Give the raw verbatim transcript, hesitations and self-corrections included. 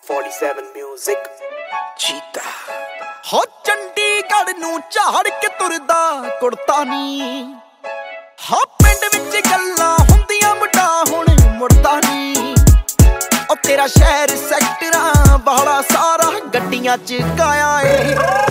forty-seven music ਚੀਤਾ ਹੋ ਚੰਡੀਗੜ੍ਹ ਨੂੰ ਝਾੜ ਕੇ ਤੁਰਦਾ ਕੁੜਤਾ ਨੀ ਹਾਂ ਪਿੰਡ ਵਿੱਚ ਗੱਲਾਂ ਹੁੰਦੀਆਂ ਮੁੰਡਾ ਹੁਣ ਮੁੜਦਾ ਨੀ ਉਹ ਤੇਰਾ ਸ਼ਹਿਰ ਸੈਕਟਰਾਂ ਵਾਲਾ ਸਾਰਾ ਗੱਡੀਆਂ ਚ ਕਾਇਆ ਏ।